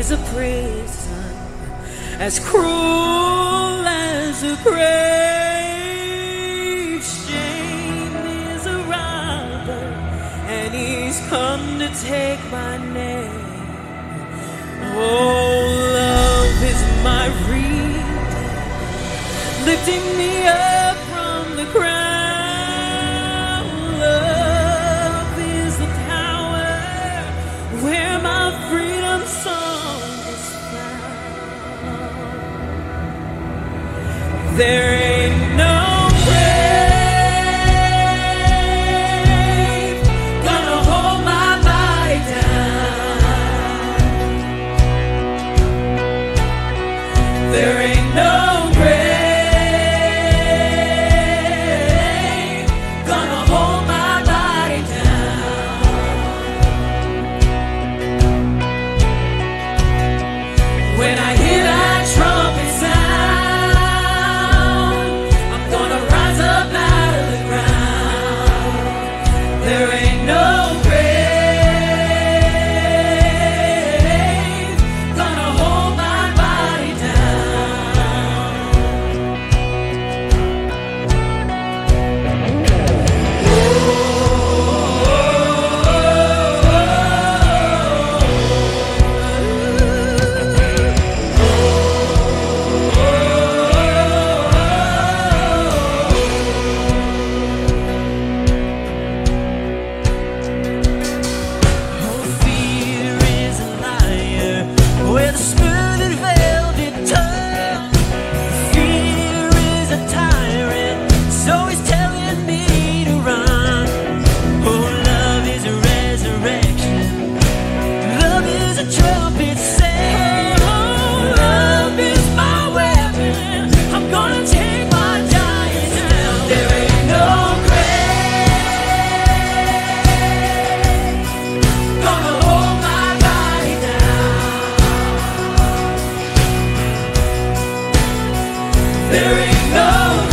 is a prison, as cruel as a grave. Shame is a robber, and he's come to take my name. Oh, love is my reed, lifting me up from the ground. Love is the power where my freedom song is found. There ain't no grave gonna hold my body down. There ain't no grave gonna hold my body down. When I hear that trumpet sound, I'm gonna rise up out of the ground. There ain't no grave gonna hold my body down. Oh, fear is a liar with a smooth velvet tongue. Fear is a tyrant, so he's telling me to run. Oh, love is a resurrection. Love is a trumpet sound. Oh, love is my weapon. I'm gonna take my giants down. There ain't no grave gonna hold my body down. There ain't no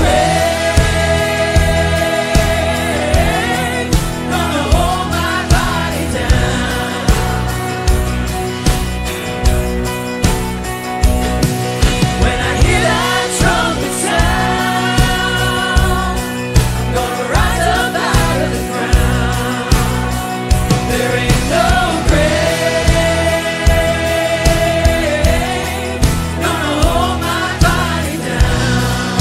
grave gonna hold my body down. When I hear that trumpet sound, I'm gonna rise up out of the ground. There ain't no grave gonna hold my body down.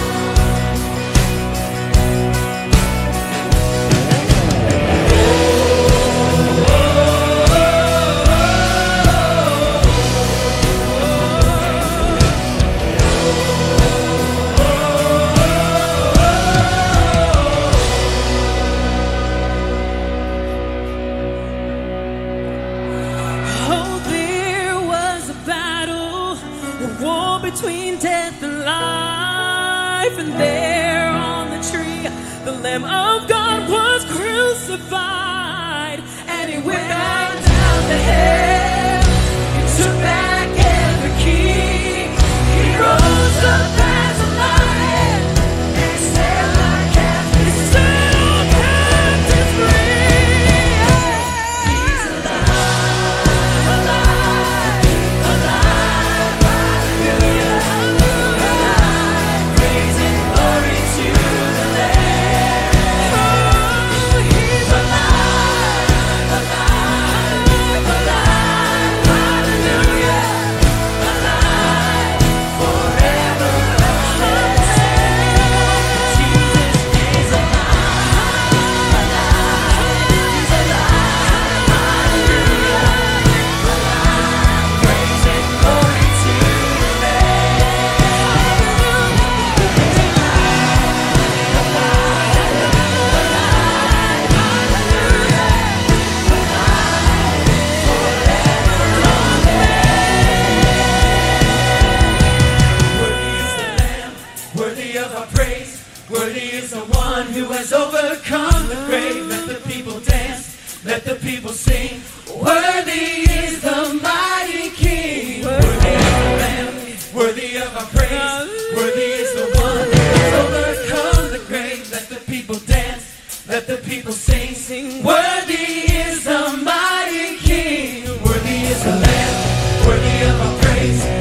Oh, there was a battle, a war between death and life, and there on the tree, the Lamb of God was crucified, and he went back down to hell. He took back every key. He rose up as a lion and set our captives free. He's alive, alive, alive, hallelujah, alive, praising glory to the Lamb. Oh, he's alive, alive, alive, hallelujah, alive, forever alive. Jesus is alive, alive, he's alive, hallelujah, alive, praising glory to the Lamb. Worthy is the Lamb, worthy of our praise. Worthy is the one who has overcome the grave. Let the people dance, let the people sing. Worthy is the mighty King. Worthy is the Lamb, worthy of our praise. Worthy is the one who has overcome the grave. Let the people dance, let the people sing. Worthy is the mighty King. Worthy is the Lamb, worthy my praise.